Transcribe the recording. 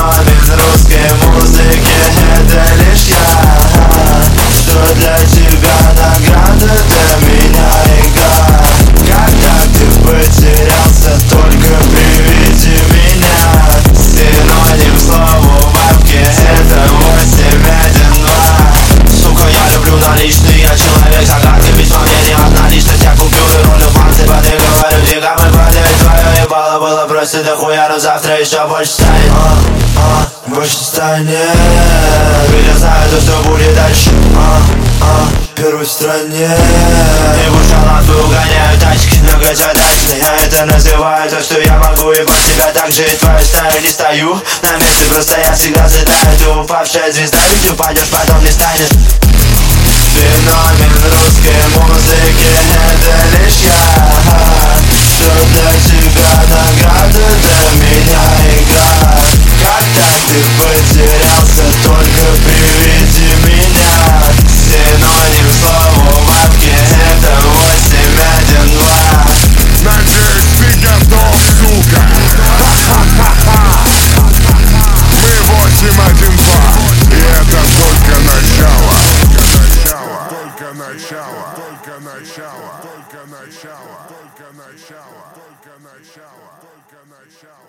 Феномен русской музыки — это лишь я. Что для тебя награда, для меня игра. Когда ты потерялся, только приведи меня. Синоним слову бабки — это 812. Сука, я люблю наличные, я человек загадки. Ведь во мне не одна личность, я купюры ролю в банке. По ты говорю, фига мы продлять твое ебало. Было просто дохуя, но завтра еще больше станет. Больше станет. Ведь я знаю то, что будет дальше. Первой в стране. И буржуа угоняют тачки многозадачные. Я это называю то, что я могу ебать тебя так же. И твою стаю не стою на месте, просто я всегда задаю. Ты упавшая звезда, ведь упадешь, потом не станешь. Феномен русской музыки — это лишь я. Что для тебя награда, для меня игра. Когда ты потерялся, только приведи меня. Синоним слову бабки — это 812. Надеюсь, ты готов, сука. Мы 812. И это только начало. Только начало. Только начало. Только начало. Только начало. Только начало. Только начало.